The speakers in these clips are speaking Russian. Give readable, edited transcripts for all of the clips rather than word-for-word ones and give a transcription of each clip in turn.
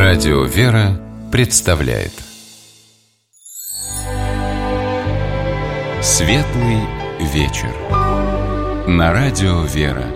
Радио «Вера» представляет Светлый вечер на Радио «Вера».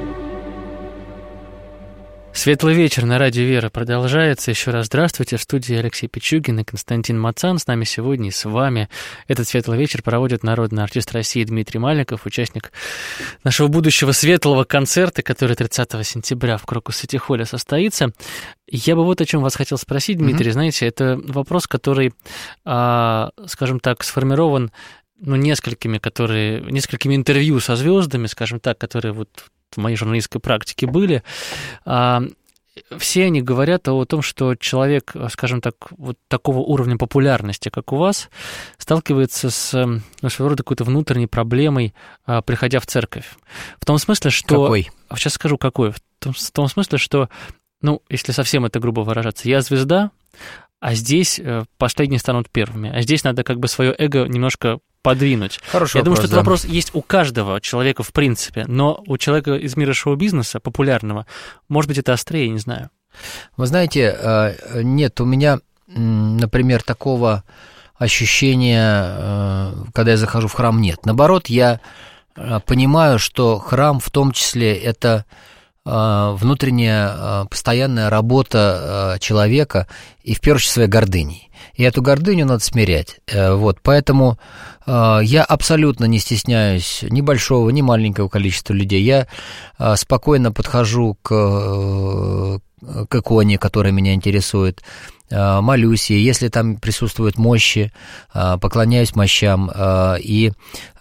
Светлый вечер на Радио «Вера» продолжается. Еще раз здравствуйте. В студии Алексей Пичугин и Константин Мацан. С нами сегодня и с вами этот светлый вечер проводит народный артист России Дмитрий Маликов, участник нашего будущего светлого концерта, который 30 сентября в Крокус-Сити-холле состоится. Я бы вот о чем вас хотел спросить, Дмитрий. Знаете, это вопрос, который, скажем так, сформирован несколькими интервью со звездами, скажем так, которые вот в моей журналистской практике были. Все они говорят о том, что человек, скажем так, вот такого уровня популярности, как у вас, сталкивается с своего рода какой-то внутренней проблемой, приходя в церковь. В том смысле, что... Какой? Сейчас скажу, какой. В том смысле, что, если совсем это грубо выражаться, я звезда, а здесь последние станут первыми. А здесь надо как бы свое эго немножко подвинуть. Хороший Я думаю, что вопрос, этот вопрос есть у каждого человека в принципе, но у человека из мира шоу-бизнеса, популярного, может быть, это острее, не знаю. Вы знаете, нет у меня, например, такого ощущения, когда я захожу в храм, нет. Наоборот, я понимаю, что храм в том числе это внутренняя постоянная работа человека и, в первую очередь, своей гордыней. И эту гордыню надо смирять. Поэтому я абсолютно не стесняюсь ни большого, ни маленького количества людей. Я спокойно подхожу к иконе, которая меня интересует, молюсь, и если там присутствуют мощи, поклоняюсь мощам, и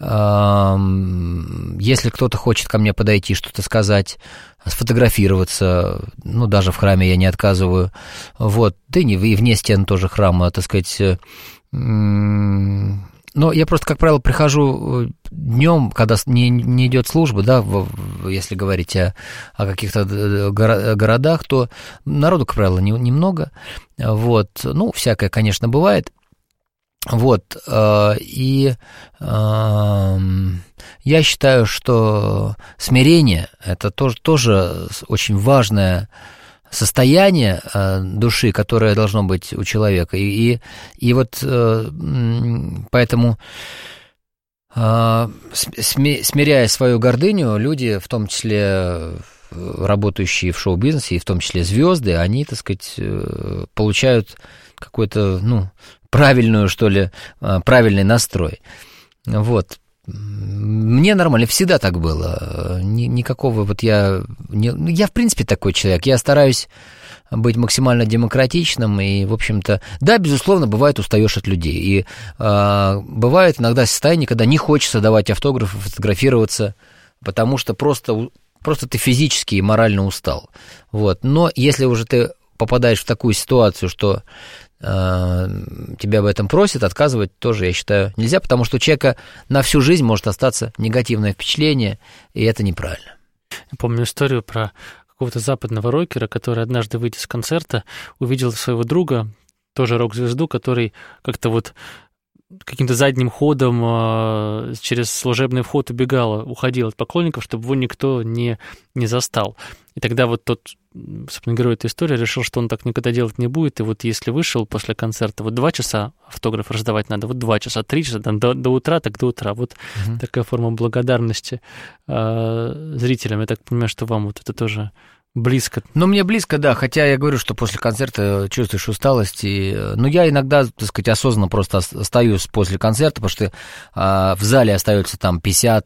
если кто-то хочет ко мне подойти, что-то сказать, сфотографироваться, даже в храме я не отказываю, да и вне стен тоже храма, так сказать. Но я просто, как правило, прихожу днем, когда не идет служба, если говорить о каких-то городах, то народу, как правило, немного. Всякое, конечно, бывает. И я считаю, что смирение – это тоже очень важное состояние души, которое должно быть у человека. И поэтому, смиряя свою гордыню, люди, в том числе работающие в шоу-бизнесе, и в том числе звезды, они, так сказать, получают какой-то, правильный настрой. Мне нормально, всегда так было. Никакого я, в принципе, такой человек. Я стараюсь быть максимально демократичным, и, в общем-то, да, безусловно, бывает, устаешь от людей. И бывает иногда состояние, когда не хочется давать автографы, фотографироваться, потому что просто ты физически и морально устал. Но если уже ты попадаешь в такую ситуацию, что тебя об этом просят, отказывать тоже, я считаю, нельзя, потому что у человека на всю жизнь может остаться негативное впечатление, и это неправильно. Я помню историю про какого-то западного рокера, который однажды, выйдя с концерта, увидел своего друга, тоже рок-звезду, который как-то каким-то задним ходом через служебный вход уходил от поклонников, чтобы его никто не застал. И тогда тот, собственно, герой этой истории решил, что он так никогда делать не будет, и если вышел после концерта, 2 часа автограф раздавать надо, 2 часа, 3 часа, до утра, так до утра. Такая форма благодарности зрителям. Я так понимаю, что вам это тоже близко. Мне близко, да, хотя я говорю, что после концерта чувствуешь усталость, я иногда, так сказать, осознанно просто остаюсь после концерта, потому что в зале остается там от 50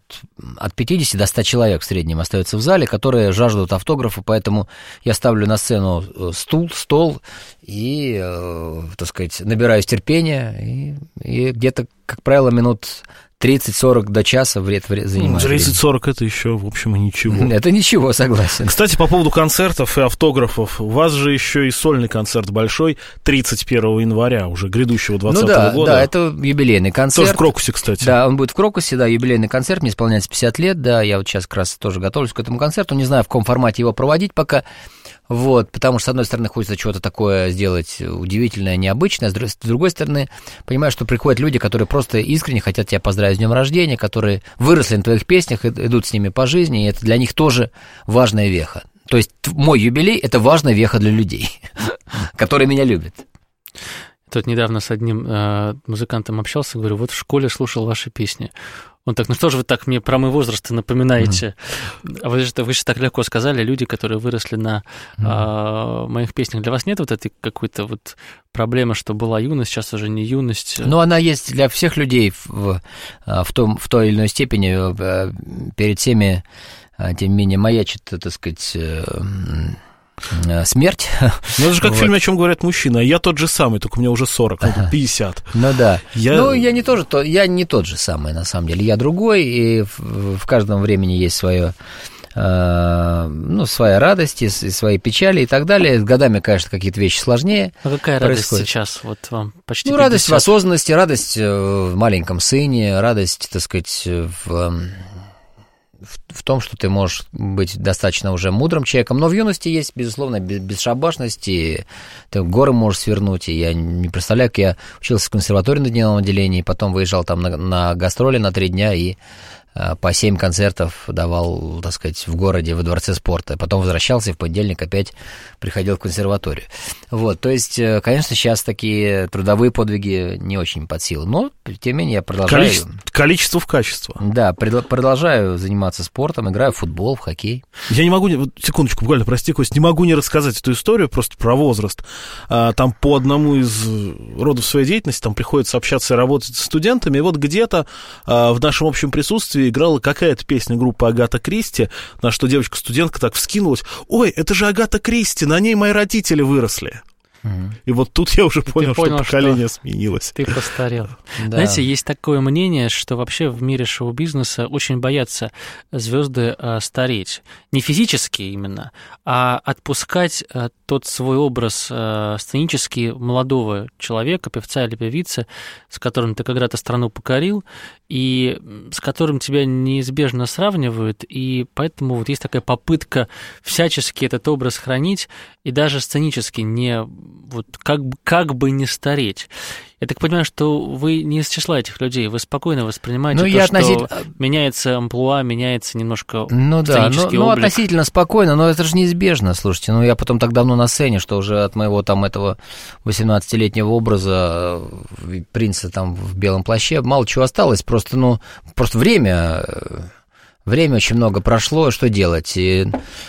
до 100 человек в среднем остается в зале, которые жаждут автографа, поэтому я ставлю на сцену стол и, так сказать, набираюсь терпения, и где-то, как правило, минут 30-40 до часа занимает. 30-40 это еще, в общем, и ничего. Это ничего, согласен. Кстати, по поводу концертов и автографов, у вас же еще и сольный концерт большой 31 января, уже грядущего 2020 года. Да, это юбилейный концерт. Тоже в Крокусе, кстати. Да, он будет в Крокусе, юбилейный концерт, мне исполняется 50 лет, я сейчас как раз тоже готовлюсь к этому концерту, не знаю, в каком формате его проводить пока. Потому что, с одной стороны, хочется чего-то такое сделать удивительное, необычное, с другой стороны, понимаю, что приходят люди, которые просто искренне хотят тебя поздравить с днем рождения, которые выросли на твоих песнях, идут с ними по жизни, и это для них тоже важная веха. То есть мой юбилей – это важная веха для людей, который меня любит. Тут недавно с одним музыкантом общался, говорю, вот в школе слушал ваши песни. Он так, ну что же вы так мне про мой возраст напоминаете? А вы же так легко сказали, люди, которые выросли на моих песнях. Для вас нет вот этой какой-то вот проблемы, что была юность, сейчас уже не юность? Ну, она есть для всех людей в той или иной степени. Перед всеми, тем не менее, маячит, так сказать... смерть. Ну, это же как в фильме «О чем говорят мужчины». А я тот же самый, только мне уже 40, 50. Ну да. Я не тот же самый, на самом деле. Я другой, и в каждом времени есть свое, своя радость, и свои печали и так далее. С годами, конечно, какие-то вещи сложнее. А какая радость сейчас? Вот вам почти 50. Радость в осознанности, радость в маленьком сыне, радость, так сказать, в том, что ты можешь быть достаточно уже мудрым человеком, но в юности есть, безусловно, бесшабашность, и ты горы можешь свернуть, и я не представляю, как я учился в консерватории на дневном отделении, потом выезжал там на гастроли на 3 дня и по 7 концертов давал, так сказать, в городе, во Дворце спорта. Потом возвращался и в понедельник опять приходил в консерваторию. Вот, то есть, конечно, сейчас такие трудовые подвиги не очень под силу. Но, тем не менее, я продолжаю... Количество в качество. Да, продолжаю заниматься спортом, играю в футбол, в хоккей. Я не могу... Секундочку, буквально, прости, Кость, не могу не рассказать эту историю просто про возраст. Там по одному из родов своей деятельности там приходится общаться и работать с студентами. И вот где-то в нашем общем присутствии играла какая-то песня группы Агата Кристи, на что девочка-студентка так вскинулась: «Ой, это же Агата Кристи, на ней мои родители выросли». И вот тут я уже понял, что поколение сменилось. Ты постарел. Да. Знаете, есть такое мнение, что вообще в мире шоу-бизнеса очень боятся звезды стареть. Не физически именно, а отпускать тот свой образ сценический молодого человека, певца или певицы, с которым ты когда-то страну покорил, и с которым тебя неизбежно сравнивают, и поэтому вот есть такая попытка всячески этот образ хранить, и даже сценически не... Вот как бы не стареть. Я так понимаю, что вы не из числа этих людей, вы спокойно воспринимаете что меняется амплуа, меняется немножко сценический облик. Относительно спокойно, но это же неизбежно, слушайте. Я потом так давно на сцене, что уже от моего там этого 18-летнего образа принца там в белом плаще мало чего осталось, просто время очень много прошло, что делать, и...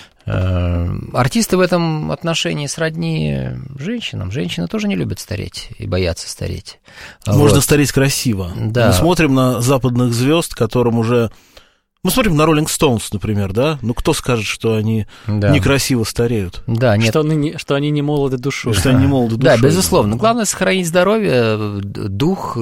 Артисты в этом отношении сродни женщинам. Женщины тоже не любят стареть и боятся стареть. Можно стареть красиво. Да. Мы смотрим на западных звезд, которым уже... Мы смотрим на Rolling Stones, например, да? Кто скажет, что они некрасиво стареют? Да, нет. Что они не молоды душой. Что они не молоды душой. Да, безусловно. Главное сохранить здоровье, дух...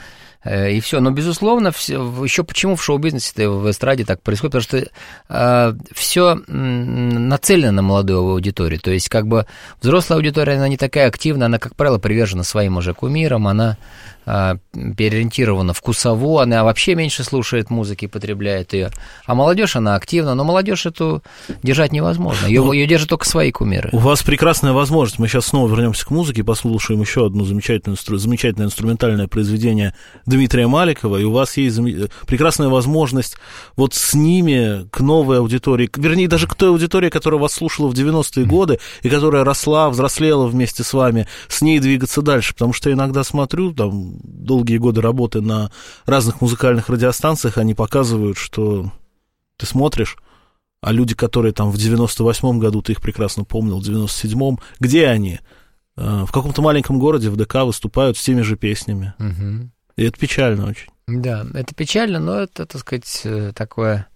И все. Но, безусловно, еще почему в шоу-бизнесе, в эстраде так происходит, потому что все нацелено на молодую аудиторию. То есть, как бы взрослая аудитория, она не такая активная, она, как правило, привержена своим уже кумирам, она переориентирована вкусово, она вообще меньше слушает музыки, потребляет ее. А молодежь, она активна, но молодежь эту держать невозможно. Ее держат только свои кумиры. У вас прекрасная возможность. Мы сейчас снова вернемся к музыке и послушаем еще одно замечательное инструментальное произведение Дмитрия Маликова, и у вас есть прекрасная возможность вот с ними к новой аудитории, вернее, даже к той аудитории, которая вас слушала в 90-е годы и которая росла, взрослела вместе с вами, с ней двигаться дальше, потому что я иногда смотрю, там, долгие годы работы на разных музыкальных радиостанциях, они показывают, что ты смотришь, а люди, которые там в 98-м году, ты их прекрасно помнил, в 97-м, где они? В каком-то маленьком городе в ДК выступают с теми же песнями. Угу. И это печально очень. Да, это печально, но это, так сказать, такое,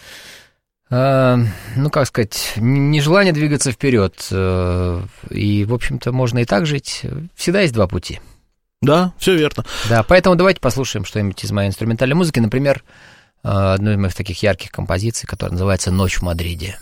нежелание двигаться вперед. И, в общем-то, можно и так жить. Всегда есть два пути. Да, все верно. Да, поэтому давайте послушаем что-нибудь из моей инструментальной музыки. Например, одну из моих таких ярких композиций, которая называется «Ночь в Мадриде».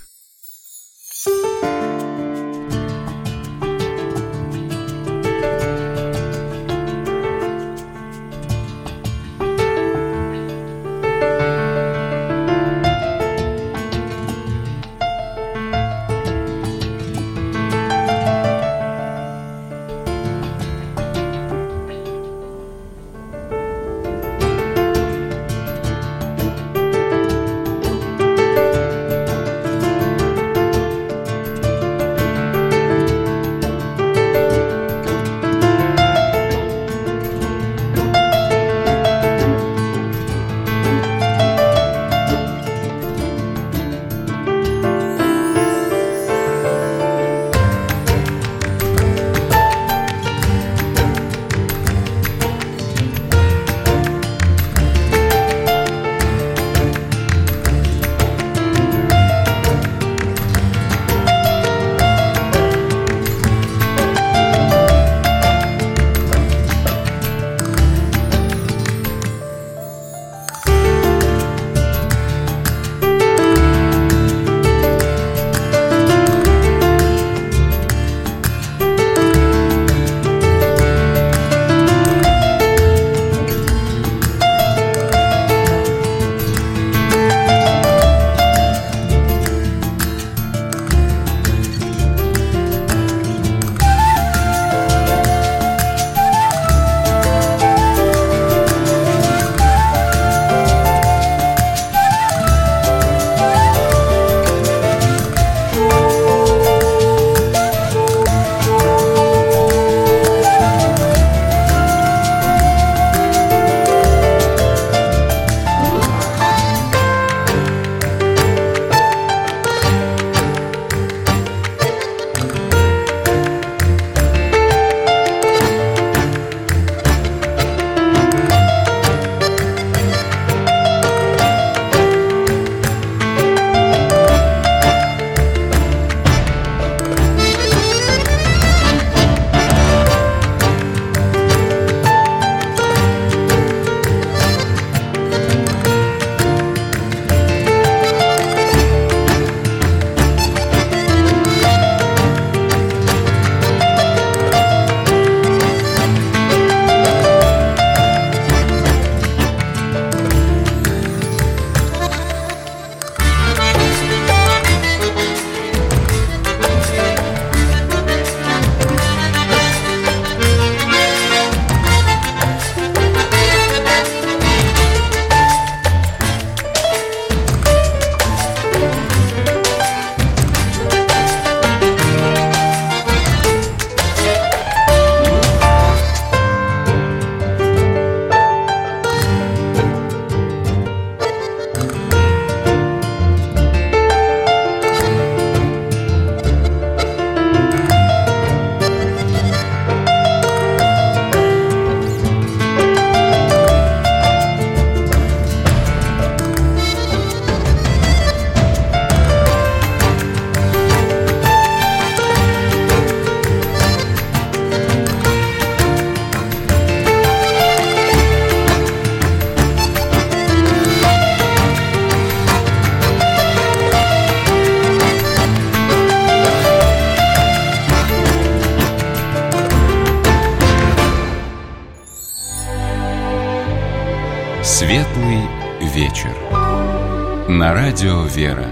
Светлый вечер. На радио «Вера».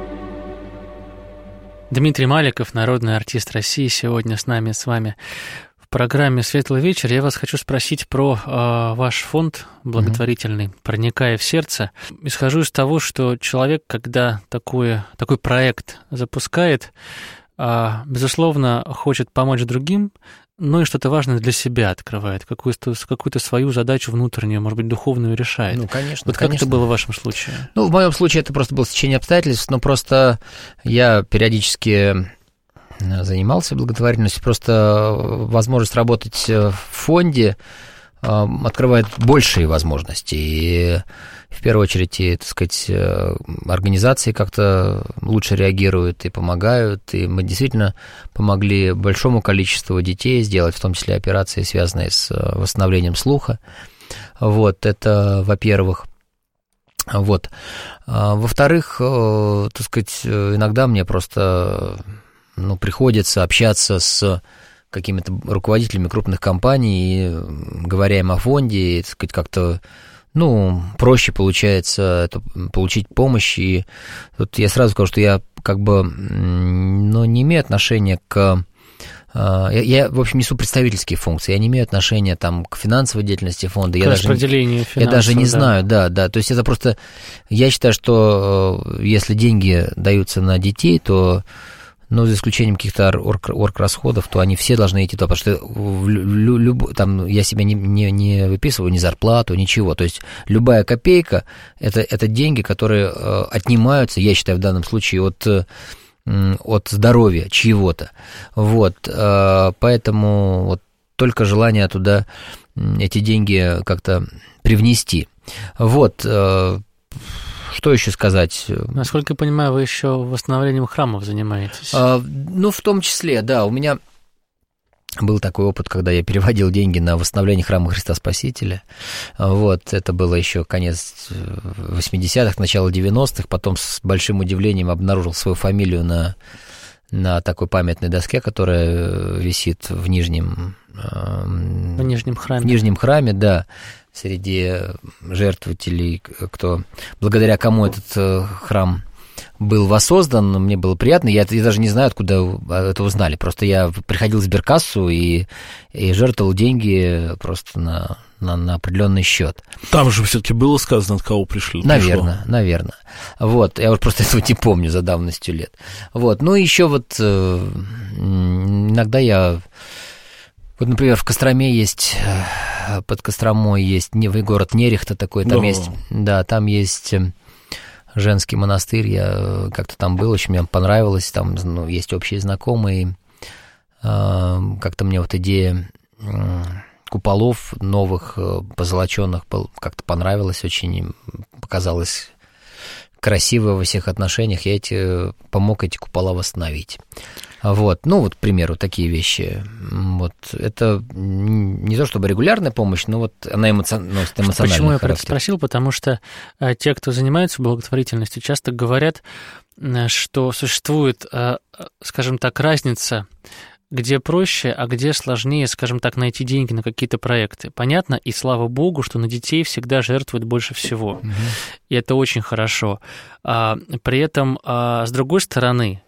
Дмитрий Маликов, народный артист России, сегодня с вами в программе «Светлый вечер». Я вас хочу спросить про ваш фонд благотворительный «Проникая в сердце». Исхожу из того, что человек, когда такой проект запускает, безусловно, хочет помочь другим, но и что-то важное для себя открывает, какую-то свою задачу внутреннюю, может быть, духовную решает. Ну, конечно. Вот как это было в вашем случае? Ну, в моем случае это просто было стечение обстоятельств, но просто я периодически занимался благотворительностью, просто возможность работать в фонде открывает большие возможности, и в первую очередь, и, так сказать, организации как-то лучше реагируют и помогают, и мы действительно помогли большому количеству детей сделать, в том числе операции, связанные с восстановлением слуха. Вот, это во-первых. Вот. Во-вторых, так сказать, иногда мне просто приходится общаться с какими-то руководителями крупных компаний, и, говоря им о фонде, и, так сказать, как-то проще получается получить помощь. И тут я сразу скажу, что я как бы не имею отношения к... Я, в общем, несу представительские функции, я не имею отношения там к финансовой деятельности фонда. К распределению финансов. Я даже не знаю, да. То есть это просто... Я считаю, что если деньги даются на детей, то... за исключением каких-то орграсходов, то они все должны идти туда, потому что там я себя не выписываю, ни зарплату, ничего. То есть любая копейка – это деньги, которые отнимаются, я считаю, в данном случае от здоровья чьего-то. Вот, поэтому вот только желание туда эти деньги как-то привнести. Вот. Что еще сказать? Насколько я понимаю, вы еще восстановлением храмов занимаетесь. В том числе, да. У меня был такой опыт, когда я переводил деньги на восстановление храма Христа Спасителя. Вот, это было еще конец 80-х, начало 90-х. Потом с большим удивлением обнаружил свою фамилию на такой памятной доске, которая висит в Нижнем храме. В Нижнем храме, да. Среди жертвователей, благодаря кому этот храм был воссоздан, мне было приятно. Я даже не знаю, откуда это узнали. Просто я приходил в сберкассу и жертвовал деньги просто на определенный счет. Там же все-таки было сказано, от кого пришло. Наверное. Вот, я вот просто этого не помню за давностью лет. Вот, еще иногда я... Вот, например, в Костроме есть, под Костромой есть город Нерехта такой, там есть, да, там есть женский монастырь, я как-то там был, очень мне понравилось, там есть общие знакомые, как-то мне вот идея куполов новых, позолоченных, как-то понравилась, очень показалось красиво во всех отношениях, я помог эти купола восстановить. Вот, к примеру, такие вещи. Вот, это не то чтобы регулярная помощь, но вот она носит эмоциональный характер. Почему я про это спросил? Потому что те, кто занимается благотворительностью, часто говорят, что существует, скажем так, разница, где проще, а где сложнее, скажем так, найти деньги на какие-то проекты. Понятно, и слава богу, что на детей всегда жертвуют больше всего. И это очень хорошо. При этом, с другой стороны,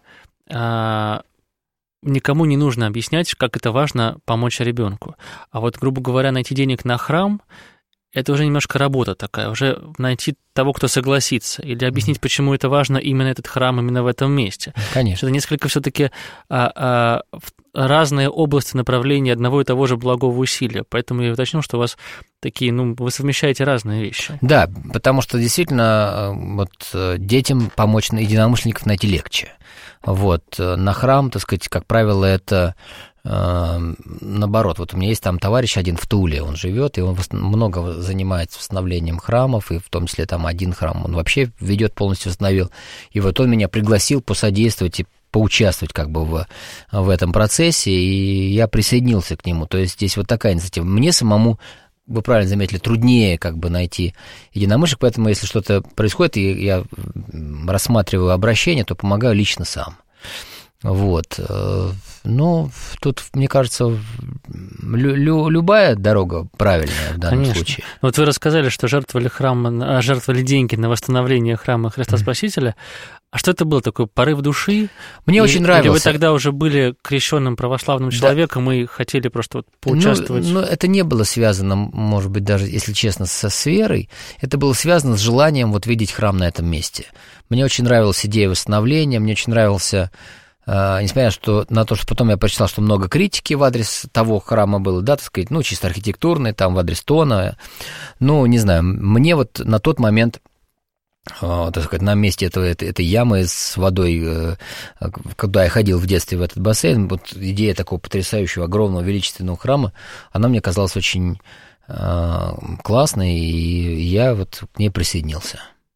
никому не нужно объяснять, как это важно помочь ребенку. А вот, грубо говоря, найти денег на храм – это уже немножко работа такая, уже найти того, кто согласится, или объяснить, почему это важно именно этот храм, именно в этом месте. Конечно. Это несколько все-таки разные области направления одного и того же благого усилия. Поэтому я уточнил, что у вас такие, вы совмещаете разные вещи. Да, потому что действительно детям помочь единомышленников найти легче. Вот, на храм, так сказать, как правило, это наоборот. Вот у меня есть там товарищ один в Туле, он живет, и он много занимается восстановлением храмов, и в том числе там один храм он вообще ведет, полностью восстановил. И вот он меня пригласил посодействовать и поучаствовать как бы в этом процессе, и я присоединился к нему. То есть здесь вот такая инициатива. Мне самому, вы правильно заметили, труднее как бы найти единомышленников, поэтому если что-то происходит, и я рассматриваю обращение, то помогаю лично сам. Вот. Ну, тут, мне кажется, любая дорога правильная в данном случае. Вот вы рассказали, что жертвовали деньги на восстановление храма Христа Спасителя. А что это был такой порыв души? Мне очень нравилось. Или вы тогда уже были крещенным православным человеком и хотели просто вот поучаствовать? Ну, это не было связано, может быть, даже, если честно, с верой. Это было связано с желанием вот видеть храм на этом месте. Мне очень нравилась идея восстановления, мне очень нравился... Несмотря на то, что потом я прочитал, что много критики в адрес того храма было, да, так сказать, ну, чисто архитектурный, там, в адрес тона, ну, не знаю, мне вот на тот момент, так сказать, на месте этой ямы с водой, когда я ходил в детстве в этот бассейн, вот идея такого потрясающего, огромного, величественного храма, она мне казалась очень классной, и я вот к ней присоединился.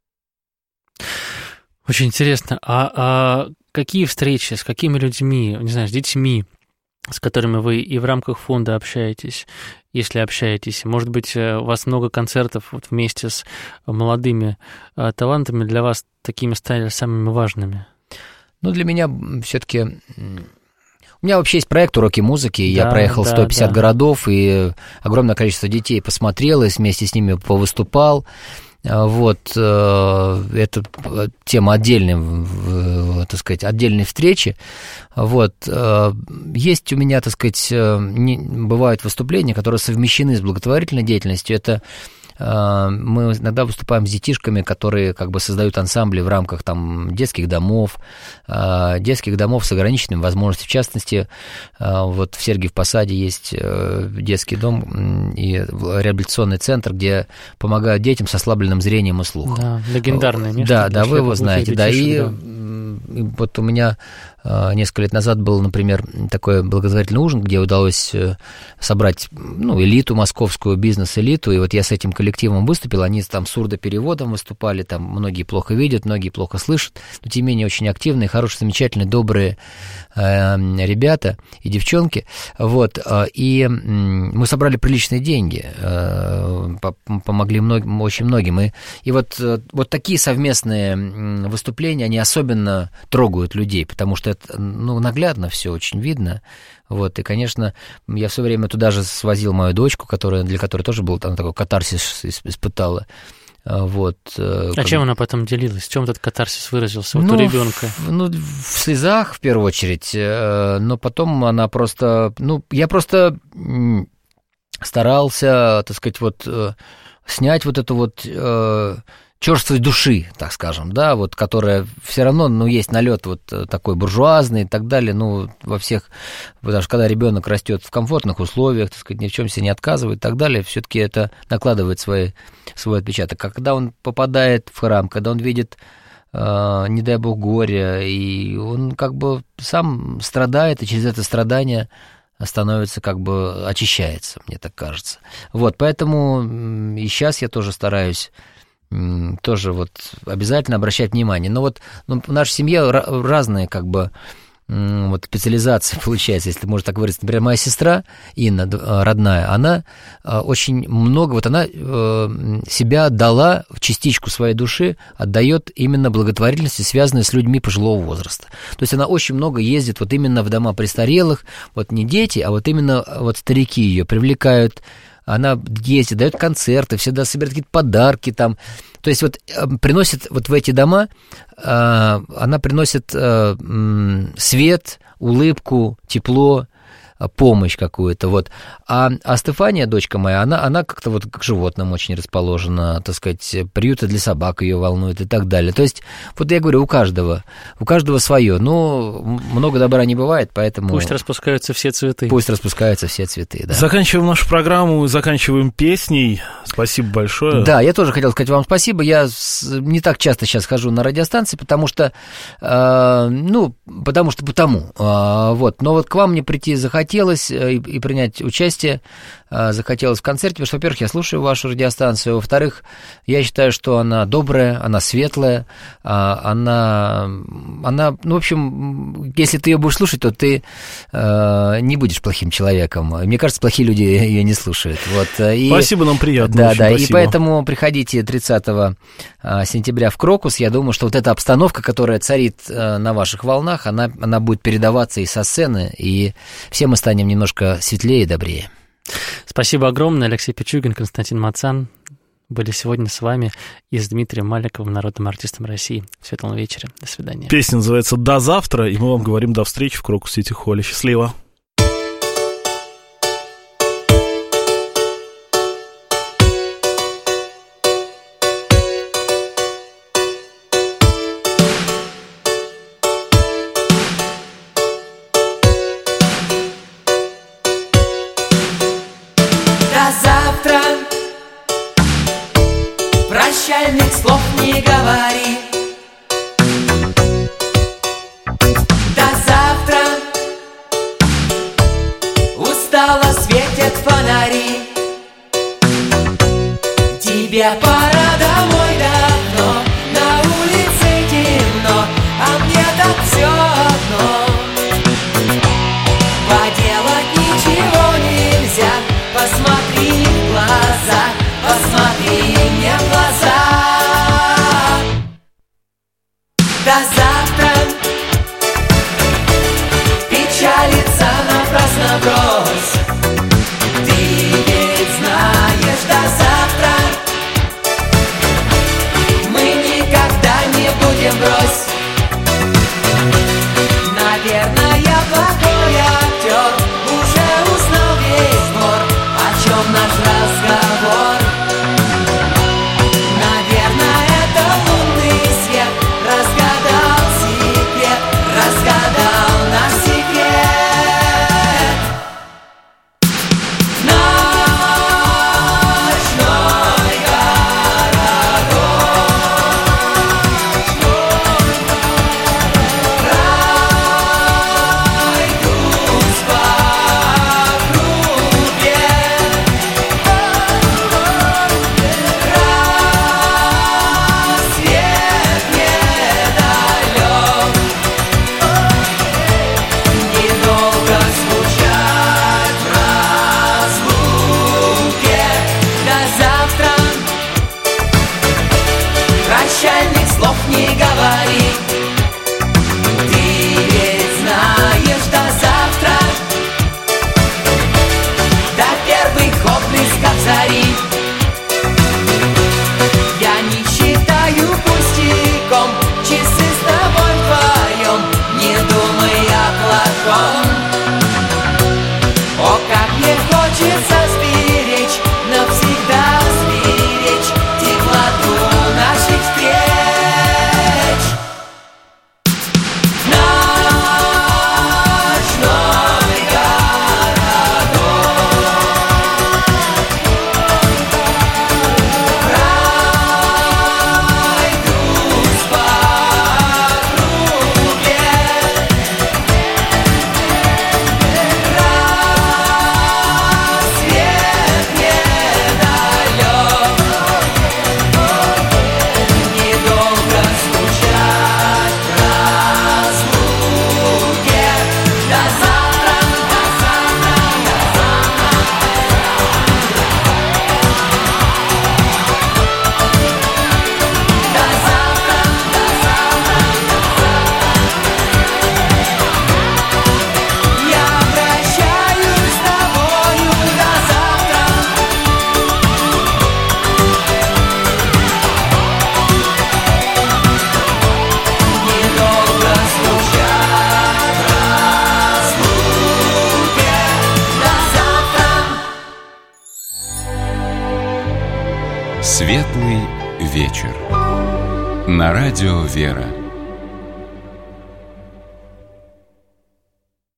Очень интересно. А какие встречи, с какими людьми, не знаю, с детьми, с которыми вы и в рамках фонда общаетесь, если общаетесь? Может быть, у вас много концертов вот вместе с молодыми талантами для вас такими стали самыми важными? Ну, для меня все-таки... У меня вообще есть проект «Уроки музыки», я проехал 150 городов, и огромное количество детей посмотрел, и вместе с ними повыступал. Вот, это тема отдельной, так сказать, отдельной встречи. Вот, есть у меня, так сказать, бывают выступления, которые совмещены с благотворительной деятельностью. Это мы иногда выступаем с детишками, которые как бы создают ансамбли в рамках там детских домов с ограниченными возможностями. В частности, вот в Сергиев Посаде есть детский дом и реабилитационный центр, где помогают детям с ослабленным зрением и слухом. Да, легендарное место. Да, вы его знаете. Да, и вот у меня несколько лет назад был, например, такой благотворительный ужин, где удалось собрать, ну, элиту московскую, бизнес-элиту, и вот я с этим коллективом выступил, они там с сурдопереводом выступали, там многие плохо видят, многие плохо слышат, но тем не менее очень активные, хорошие, замечательные, добрые ребята и девчонки, вот, и мы собрали приличные деньги, помогли очень многим, и вот такие совместные выступления, они особенно трогают людей, потому что это, ну, наглядно все очень видно, вот, и, конечно, я все время туда же свозил мою дочку, для которой тоже был там такой катарсис испытала. Вот. Чем она потом делилась? В чем этот катарсис выразился вот у ребенка? В слезах, в первую очередь, но потом она просто... я просто старался, так сказать, вот снять вот эту вот черствость души, так скажем, да, вот, которая все равно, есть налет вот такой буржуазный и так далее, во всех, потому что когда ребенок растет в комфортных условиях, так сказать, ни в чем себе не отказывает и так далее, все-таки это накладывает свой отпечаток. А когда он попадает в храм, когда он видит, не дай бог, горе, и он как бы сам страдает, и через это страдание становится, как бы очищается, мне так кажется. Вот, поэтому и сейчас я тоже стараюсь тоже вот обязательно обращать внимание. Но вот в нашей семье разные как бы вот специализации получается, если можно так выразить. Например, моя сестра Инна, родная, она очень много, вот она себя отдала, частичку своей души отдает именно благотворительности, связанной с людьми пожилого возраста. То есть она очень много ездит вот именно в дома престарелых, вот не дети, а вот именно вот старики ее привлекают. Она ездит, дает концерты, всегда собирает какие-то подарки там. То есть вот приносит вот в эти дома, она приносит свет, улыбку, тепло, помощь какую-то, вот. А Стефания, дочка моя, она как-то вот к животным очень расположена, так сказать, приюты для собак ее волнуют и так далее. То есть, вот я говорю, у каждого свое, но много добра не бывает, поэтому... Пусть распускаются все цветы. Пусть распускаются все цветы, да. Заканчиваем нашу программу, заканчиваем песней. Спасибо большое. Да, я тоже хотел сказать вам спасибо. Я не так часто сейчас хожу на радиостанции, потому. Вот, но вот к вам мне прийти захотелось, захотелось и принять участие, захотелось в концерте, потому что, во-первых, я слушаю вашу радиостанцию, во-вторых, я считаю, что она добрая, она светлая, она, ну, в общем, если ты ее будешь слушать, то ты не будешь плохим человеком. Мне кажется, плохие люди ее не слушают. Вот. Спасибо, нам приятно. Да, очень, да, спасибо. И поэтому приходите 30 сентября в Крокус. Я думаю, что вот эта обстановка, которая царит на ваших волнах, она будет передаваться и со сцены, и все мы станем немножко светлее и добрее. Спасибо огромное. Алексей Пичугин, Константин Мацан были сегодня с вами и с Дмитрием Маликовым, народным артистом России. В светлом вечере. До свидания. Песня называется «До завтра», и мы вам говорим до встречи в Крокус-Сити-Холле. Счастливо. Прощальных слов не говори. До завтра. Устало светят фонари. Тебе пора домой давно. На улице темно, а мне так все одно. Поделать ничего нельзя. Посмотри в глаза, посмотри мне в глаза. До завтра. Печалиться напрасно брось. Ты ведь знаешь, до завтра мы никогда не будем брось. Наверное, я плохой актер, уже узнал весь двор, о чем наш разговор. Наверное, это лунный свет разгадал секрет, разгадал наш секрет. Ночной городок, пройдусь по округе. Рассвет недалек, недолго скучать в разлуке. До завтра. Прощальных слов не говори. Ты ведь знаешь, до завтра. До первых отблесков зари. Я не считаю пустяком часы с тобой вдвоем, не думай о плохом. О, как мне хочется сберечь, навсегда сберечь теплоту наших встреч. Ночной городок, пройдусь по округе. Рассвет недалек, недолго скучать в разлуке. До завтра, до завтра, до завтра. До завтра, до завтра, до завтра. Я прощаюсь с тобою до завтра. Недолго скучать в разлуке. До завтра. Светлый вечер. На радио «Вера».